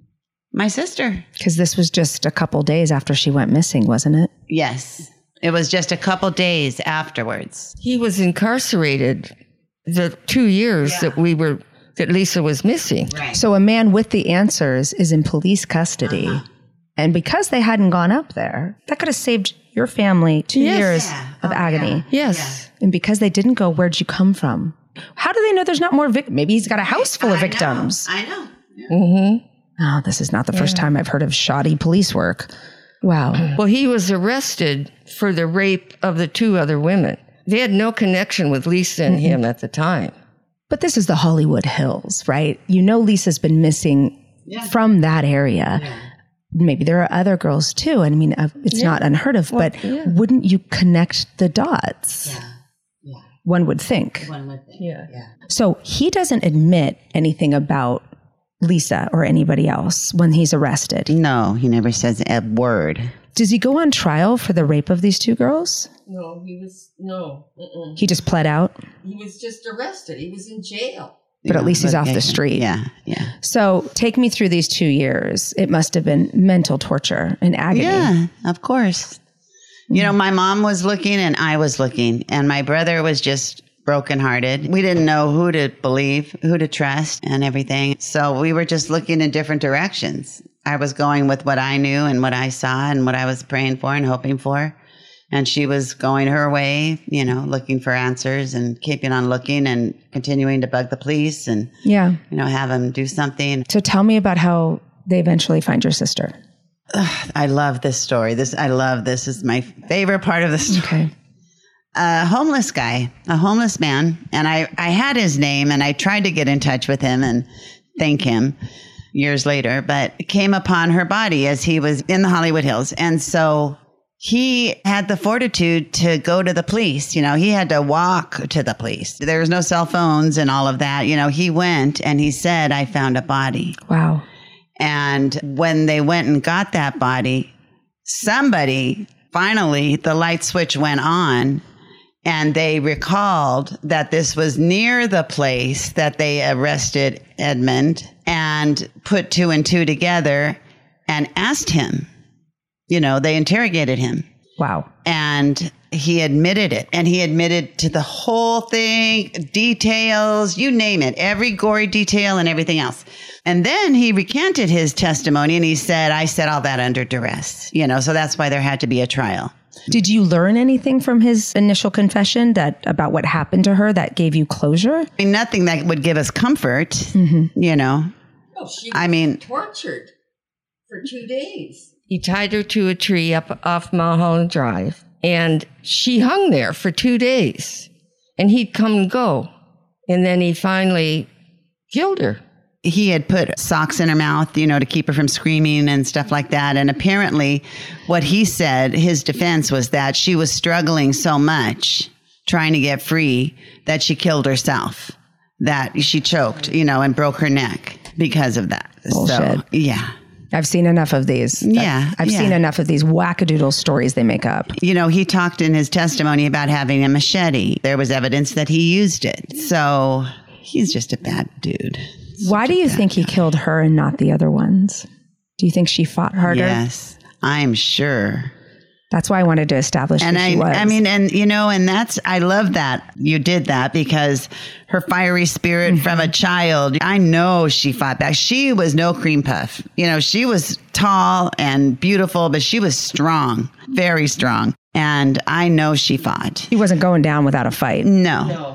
My sister. Because this was just a couple days after she went missing, wasn't it? Yes. It was just a couple days afterwards. He was incarcerated the 2 years that Lisa was missing. Right. So a man with the answers is in police custody. Uh-huh. And because they hadn't gone up there, that could have saved your family 2 years of agony. Yeah. Yes. Yeah. And because they didn't go, where'd you come from? How do they know there's not more victims? Maybe he's got a house full of victims. I know. Yeah. Mm-hmm. Oh, this is not the first time I've heard of shoddy police work. Wow. Well, he was arrested for the rape of the 2 other women. They had no connection with Lisa and him at the time. But this is the Hollywood Hills, right? You know Lisa's been missing from that area. Yeah. Maybe there are other girls too. I mean, it's not unheard of, but wouldn't you connect the dots? Yeah. One would think. Yeah. So he doesn't admit anything about Lisa or anybody else when he's arrested. No, he never says a word. Does he go on trial for the rape of these two girls? No, He just pled out? He was just arrested. He was in jail. But at least he's off the street. Yeah. So take me through these 2 years. It must have been mental torture and agony. Yeah, of course. You know, my mom was looking and I was looking, and my brother was just brokenhearted. We didn't know who to believe, who to trust, and everything. So we were just looking in different directions. I was going with what I knew and what I saw and what I was praying for and hoping for. And she was going her way, you know, looking for answers and keeping on looking and continuing to bug the police and, you know, have them do something. So tell me about how they eventually find your sister. I love this story. This is my favorite part of the story. Okay. A homeless guy, a homeless man. And I had his name and I tried to get in touch with him and thank him years later, but came upon her body as he was in the Hollywood Hills. And so he had the fortitude to go to the police. You know, he had to walk to the police. There was no cell phones and all of that. You know, he went and he said, I found a body. Wow. And when they went and got that body, somebody, finally, the light switch went on and they recalled that this was near the place that they arrested Edmund and put 2 and 2 together and asked him. You know, they interrogated him. Wow. And he admitted it. And he admitted to the whole thing, details, you name it, every gory detail and everything else. And then he recanted his testimony and he said, I said all that under duress. You know, so that's why there had to be a trial. Did you learn anything from his initial confession about what happened to her that gave you closure? I mean, nothing that would give us comfort, you know. Oh, she was tortured for 2 days. He tied her to a tree up off Mulholland Drive, and she hung there for 2 days. And he'd come and go, and then he finally killed her. He had put socks in her mouth, you know, to keep her from screaming and stuff like that. And apparently what he said, his defense was that she was struggling so much trying to get free that she killed herself, that she choked, you know, and broke her neck because of that. Bullshit. So, yeah. I've seen enough of these. I've seen enough of these wackadoodle stories they make up. You know, he talked in his testimony about having a machete. There was evidence that he used it. So he's just a bad dude. Why do you think he killed her and not the other ones? Do you think she fought harder? Yes, I'm sure. That's why I wanted to establish who she was. I mean, and you know, and I love that you did that because her fiery spirit from a child, I know she fought back. She was no cream puff. You know, she was tall and beautiful, but she was strong, very strong. And I know she fought. She wasn't going down without a fight. No.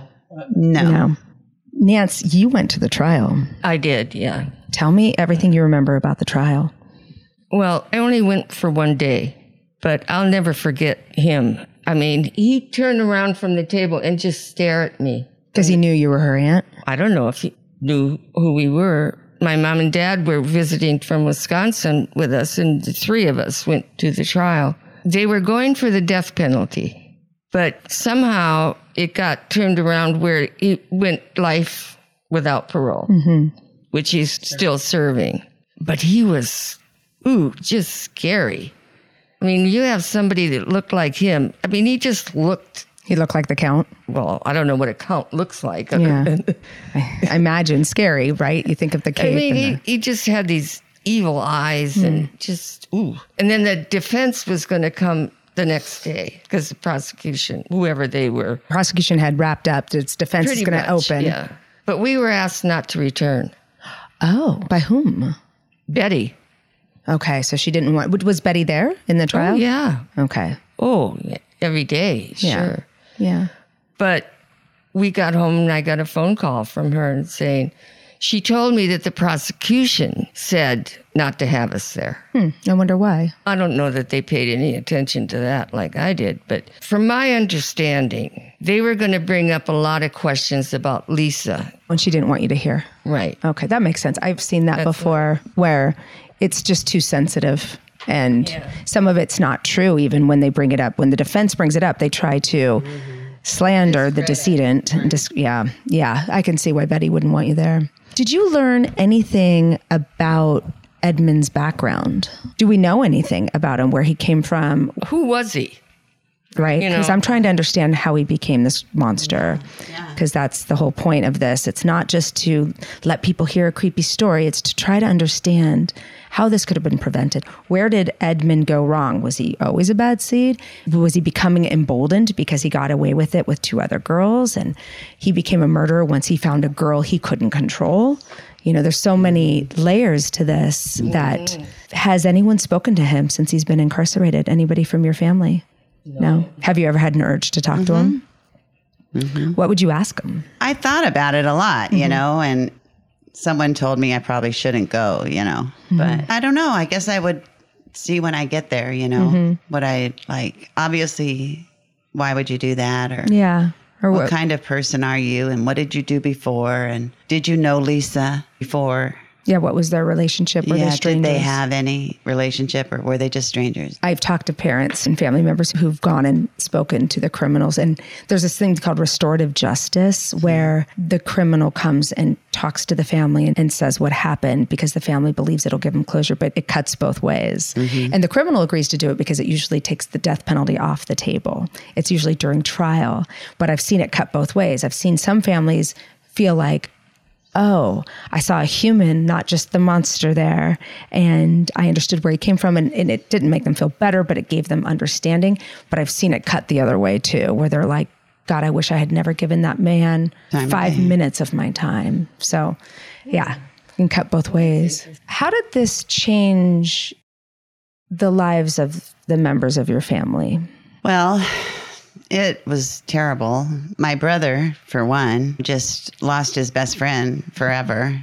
Nance, you went to the trial. I did, yeah. Tell me everything you remember about the trial. Well, I only went for 1 day. But I'll never forget him. I mean, he turned around from the table and just stared at me. Because he knew you were her aunt? I don't know if he knew who we were. My mom and dad were visiting from Wisconsin with us, and the 3 of us went to the trial. They were going for the death penalty, but somehow it got turned around where it went life without parole, which he's still serving. But he was, just scary. I mean, you have somebody that looked like him. I mean, he just looked. He looked like the Count? Well, I don't know what a Count looks like. Yeah. I imagine scary, right? You think of the cape. I mean, he just had these evil eyes and just, And then the defense was going to come the next day because the prosecution, whoever they were. Prosecution had wrapped up. Its defense is going to open. Yeah. But we were asked not to return. Oh, by whom? Betty. Okay, so she didn't want... Was Betty there in the trial? Oh, yeah. Okay. Oh, every day, sure. Yeah. But we got home and I got a phone call from her and saying She told me that the prosecution said not to have us there. I wonder why. I don't know that they paid any attention to that like I did, but from my understanding, they were going to bring up a lot of questions about Lisa. When she didn't want you to hear. Right. Okay, that makes sense. I've seen that before where it's just too sensitive. And some of it's not true even when they bring it up. When the defense brings it up, they try to slander the decedent. Yeah, I can see why Betty wouldn't want you there. Did you learn anything about Edmund's background? Do we know anything about him, where he came from? Who was he? Right? Because I'm trying to understand how he became this monster. Because that's the whole point of this. It's not just to let people hear a creepy story. It's to try to understand how this could have been prevented. Where did Edmund go wrong? Was he always a bad seed? Was he becoming emboldened because he got away with it with 2 other girls? And he became a murderer once he found a girl he couldn't control? You know, there's so many layers to this that has anyone spoken to him since he's been incarcerated? Anybody from your family? No. Have you ever had an urge to talk to him? What would you ask him? I thought about it a lot, you know, and someone told me I probably shouldn't go, you know, but I don't know. I guess I would see when I get there, you know, what I like. Obviously, why would you do that? Or or what kind of person are you? And what did you do before? And did you know Lisa before? Yeah, what was their relationship? Were they strangers? Did they have any relationship, or were they just strangers? I've talked to parents and family members who've gone and spoken to the criminals. And there's this thing called restorative justice, where the criminal comes and talks to the family and says what happened because the family believes it'll give them closure, but it cuts both ways. And the criminal agrees to do it because it usually takes the death penalty off the table. It's usually during trial, but I've seen it cut both ways. I've seen some families feel like, oh, I saw a human, not just the monster there. And I understood where he came from. And it didn't make them feel better, but it gave them understanding. But I've seen it cut the other way too, where they're like, God, I wish I had never given that man 5 minutes of my time. So yeah, you can cut both ways. How did this change the lives of the members of your family? Well, it was terrible. My brother, for one, just lost his best friend forever.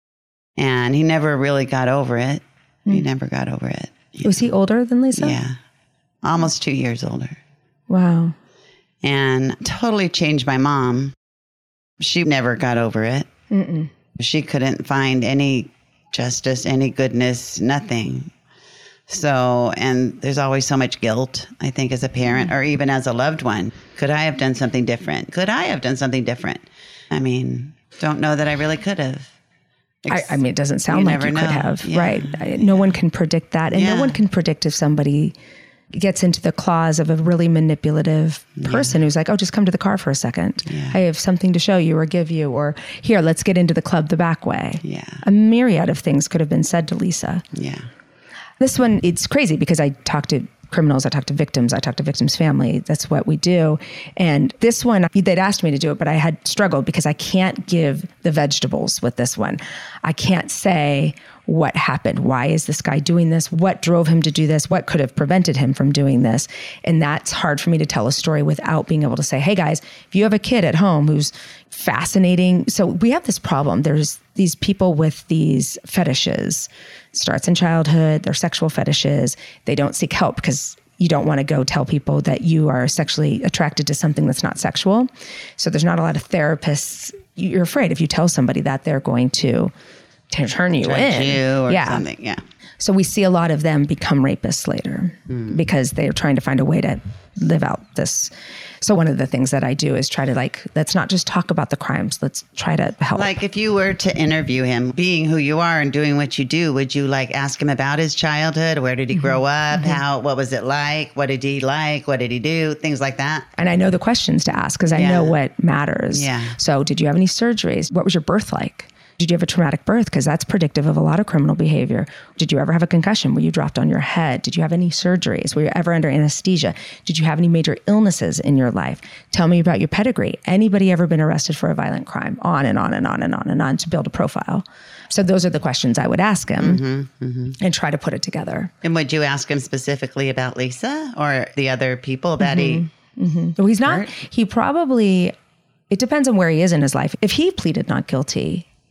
And he never really got over it. He never got over it. Was he older than Lisa? Yeah. Almost 2 years older. Wow. And totally changed my mom. She never got over it. She couldn't find any justice, any goodness, nothing. So, and there's always so much guilt, I think, as a parent or even as a loved one. Could I have done something different? Could I have done something different? I mean, don't know that I really could have. I mean, it doesn't sound like you could have, right? No one can predict that. And no one can predict if somebody gets into the claws of a really manipulative person who's like, oh, just come to the car for a second. I have something to show you or give you, or here, let's get into the club the back way. A myriad of things could have been said to Lisa. This one, it's crazy because I talk to criminals, I talk to victims, I talk to victims' family. That's what we do. And this one, they'd asked me to do it, but I had struggled because I can't give the vegetables with this one. I can't say what happened. Why is this guy doing this? What drove him to do this? What could have prevented him from doing this? And that's hard for me to tell a story without being able to say, hey guys, if you have a kid at home who's fascinating. So we have this problem. There's these people with these fetishes. Starts in childhood, they're sexual fetishes. They don't seek help because you don't want to go tell people that you are sexually attracted to something that's not sexual. So there's not a lot of therapists. You're afraid if you tell somebody that they're going to turn you in. You or something, So we see a lot of them become rapists later because they're trying to find a way to live out this. So one of the things that I do is try to let's not just talk about the crimes. Let's try to help. Like if you were to interview him, being who you are and doing what you do, would you ask him about his childhood? Where did he grow up? What was it like? What did he like? What did he do? Things like that. And I know the questions to ask because I know what matters. So did you have any surgeries? What was your birth like? Did you have a traumatic birth? Because that's predictive of a lot of criminal behavior. Did you ever have a concussion where you dropped on your head? Did you have any surgeries? Were you ever under anesthesia? Did you have any major illnesses in your life? Tell me about your pedigree. Anybody ever been arrested for a violent crime? On and on and on and on and on to build a profile. So those are the questions I would ask him and try to put it together. And would you ask him specifically about Lisa or the other people that he... Well, he's not, he probably, it depends on where he is in his life. If he pleaded not guilty,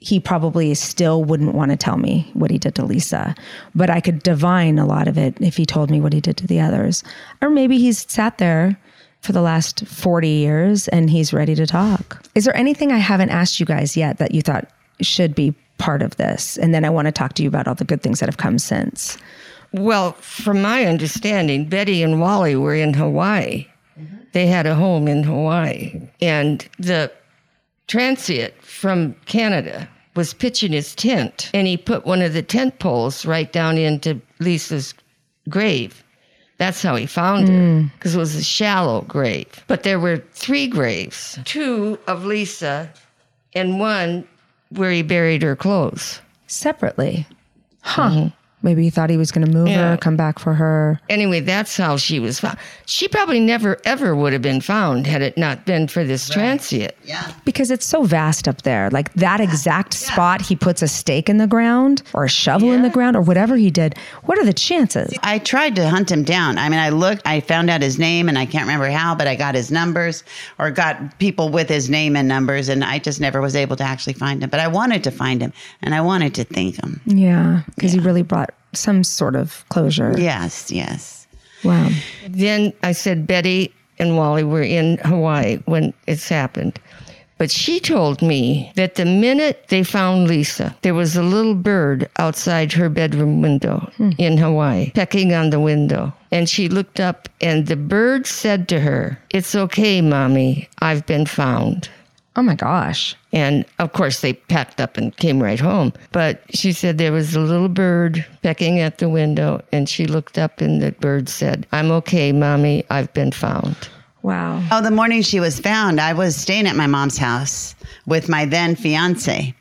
he probably still wouldn't want to tell me what he did to Lisa, but I could divine a lot of it if he told me what he did to the others. Or maybe he's sat there for the last 40 years and he's ready to talk. Is there anything I haven't asked you guys yet that you thought should be part of this? And then I want to talk to you about all the good things that have come since. Well, from my understanding, Betty and Wally were in Hawaii. They had a home in Hawaii. And the transient from Canada was pitching his tent, and he put one of the tent poles right down into Lisa's grave. That's how he found her, because it was a shallow grave. But there were 3 graves, 2 of Lisa and 1 where he buried her clothes. Separately. Huh. Maybe he thought he was going to move her, come back for her. Anyway, that's how she was found. She probably never, ever would have been found had it not been for this transient. Yeah. Because it's so vast up there. Like that exact spot, he puts a stake in the ground or a shovel in the ground or whatever he did. What are the chances? I tried to hunt him down. I mean, I looked, I found out his name, and I can't remember how, but I got his numbers or got people with his name and numbers, and I just never was able to actually find him. But I wanted to find him, and I wanted to thank him. Yeah, because he really brought some sort of closure. Yes, yes. Wow. Then I said Betty and Wally were in Hawaii when it's happened. But she told me that the minute they found Lisa, there was a little bird outside her bedroom window in Hawaii, pecking on the window. And she looked up and the bird said to her, "It's okay, Mommy, I've been found." Oh my gosh. And of course they packed up and came right home. But she said there was a little bird pecking at the window, and she looked up and the bird said, "I'm okay, Mommy, I've been found." Wow. Oh, the morning she was found, I was staying at my mom's house with my then fiance.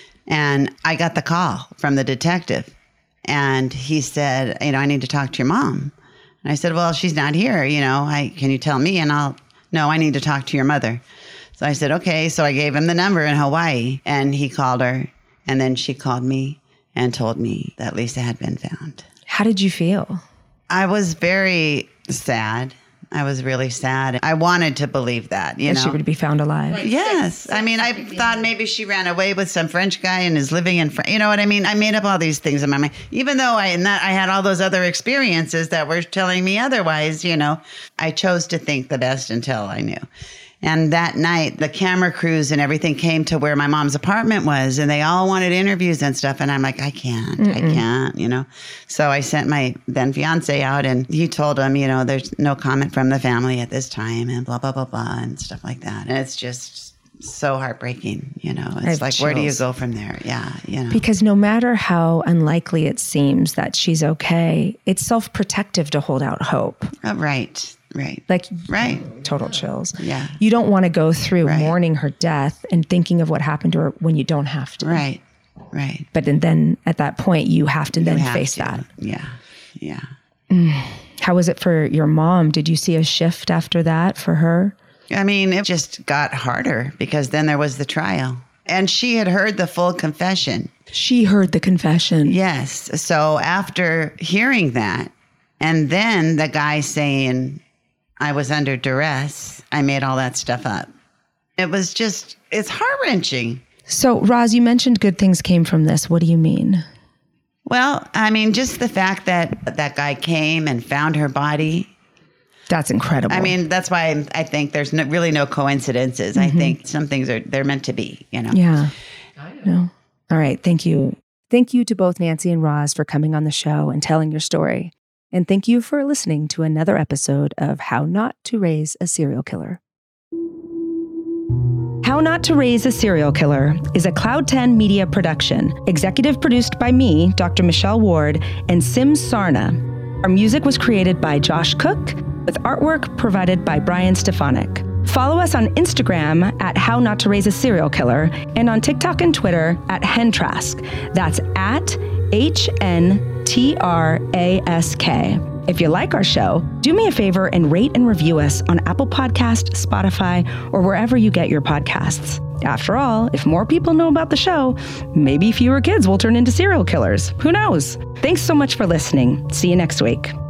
And I got the call from the detective. And he said, I need to talk to your mom. And I said, well, she's not here. Can you tell me? And no, I need to talk to your mother. So I said, okay. So I gave him the number in Hawaii, and he called her. And then she called me and told me that Lisa had been found. How did you feel? I was very sad. I was really sad. I wanted to believe that, That she would be found alive. Yes. I mean, I thought maybe she ran away with some French guy and is living in France. You know what I mean? I made up all these things in my mind. Even though I had all those other experiences that were telling me otherwise, I chose to think the best until I knew. And that night, the camera crews and everything came to where my mom's apartment was, and they all wanted interviews and stuff. And I'm like, I can't. So I sent my then fiance out, and he told him, there's no comment from the family at this time, and blah, blah, blah, blah, and stuff like that. And it's just so heartbreaking, It's like, where do you go from there? Yeah, Because no matter how unlikely it seems that she's okay, it's self-protective to hold out hope. Oh, right. Right. Total chills. Yeah. You don't want to go through mourning her death and thinking of what happened to her when you don't have to. Right. But then at that point, you have to face that. Yeah. How was it for your mom? Did you see a shift after that for her? I mean, it just got harder because then there was the trial. And she had heard the full confession. She heard the confession. Yes. So after hearing that, and then the guy saying I was under duress, I made all that stuff up. It's heart-wrenching. So, Roz, you mentioned good things came from this. What do you mean? Well, I mean, just the fact that that guy came and found her body. That's incredible. I mean, that's why I think there's really no coincidences. I think some things they're meant to be, Yeah. No. All right. Thank you. Thank you to both Nancy and Roz for coming on the show and telling your story. And thank you for listening to another episode of How Not to Raise a Serial Killer. How Not to Raise a Serial Killer is a Cloud 10 media production, executive produced by me, Dr. Michelle Ward, and Sim Sarna. Our music was created by Josh Cook, with artwork provided by Brian Stefanik. Follow us on Instagram at How Not to Raise a Serial Killer, and on TikTok and Twitter at Hentrask. That's at HNTRASK. If you like our show, do me a favor and rate and review us on Apple Podcast, Spotify, or wherever you get your podcasts. After all, if more people know about the show, maybe fewer kids will turn into serial killers. Who knows? Thanks so much for listening. See you next week.